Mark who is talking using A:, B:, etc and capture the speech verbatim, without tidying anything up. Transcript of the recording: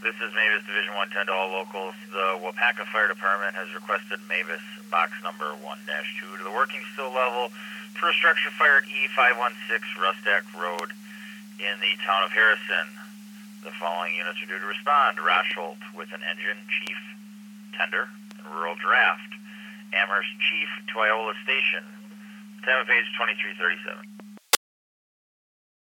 A: This is Mavis Division one ten to all locals. The Wapaka Fire Department has requested Mavis box number one dash two to the working still level for a structure fire at E five one six Rustack Road in the town of Harrison. The following units are due to respond. Rosholt with an engine, chief, tender, and rural draft. Amherst chief, Toyola Station. Time of page twenty-three thirty-seven.